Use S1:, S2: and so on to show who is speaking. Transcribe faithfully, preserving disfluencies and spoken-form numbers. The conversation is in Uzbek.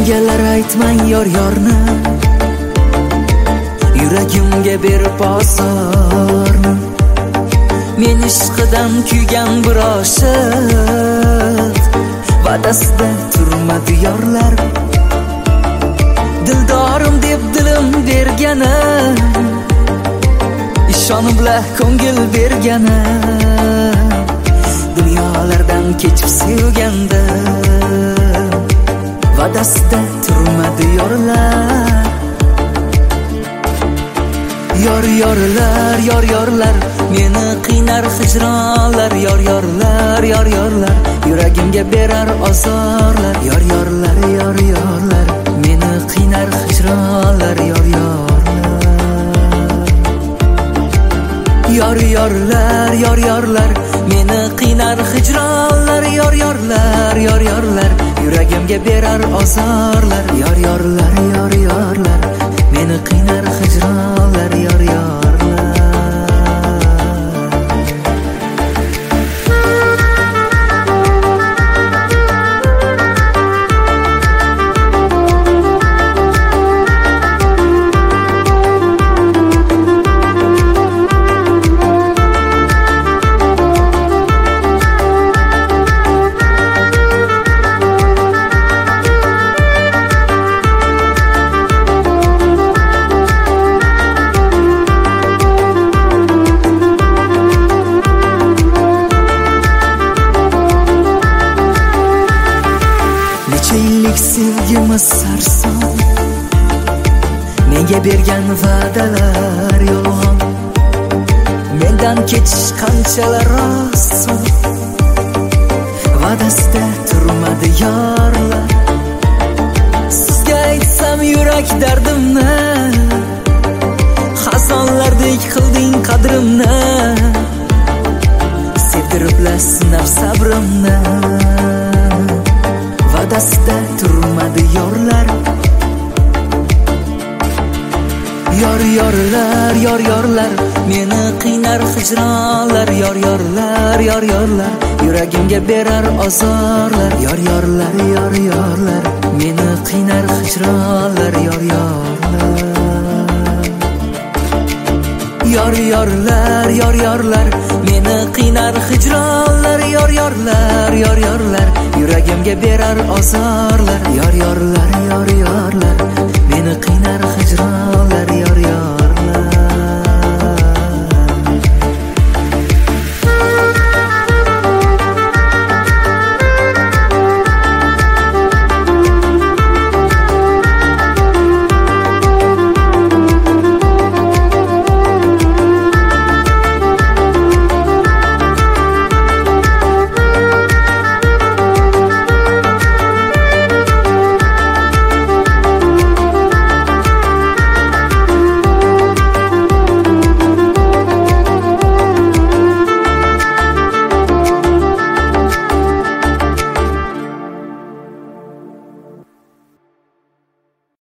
S1: Mengalar aytmang yor yorni, yuragimga berib ozorni. Men ishqidan kuygan bir oshiq, va'dasida turmadi yorlar. Dildorim deb dilim berganim, ishonib bilan ko'ngil berganim. Dunyolardan kechib sevgandim, va'dasida turmadi yorlar. Yor yorlar, yor yorlar, meni qiynar hijronlar. Yor yorlar, yor yorlar, yuragimga berar ozorlar. Yor yorlar, yor yorlar, meni qiynar hijronlar. Yor yorlar, yor yorlar, yor yorlar, meni qiynar hijronlar. Yor yorlar, yor yorlar, yuragimga berar ozorlar. Yor yorlar, yor yorlar, meni qiynar hijronlar. Yor yorlar. Yillik sevgimiz sarson, menga bergan va'dalar yolg'on. Mendan kechish qanchalar oson, va'dasida turmadi yorlar. Sizga aytsam yurak dardimni, xazonlardek qilding qadrimni. Sevdiriblar sinab sabrimni, va'dasida turmadi yorlar. Yor yorlar, yor yorlar, meni qiynar hijronlar. Yor yorlar, yor yorlar, yuragimga berar ozorlar. Yor yorlar, yor yorlar, meni qiynar hijronlar. Yor yorlar, yor yorlar, yor yorlar, meni qiynar hijronlar. Yor yorlar, yor yorlar, yuragimga berar ozorlar. Yor yorlar, yor yorlar, meni qiynar hijron.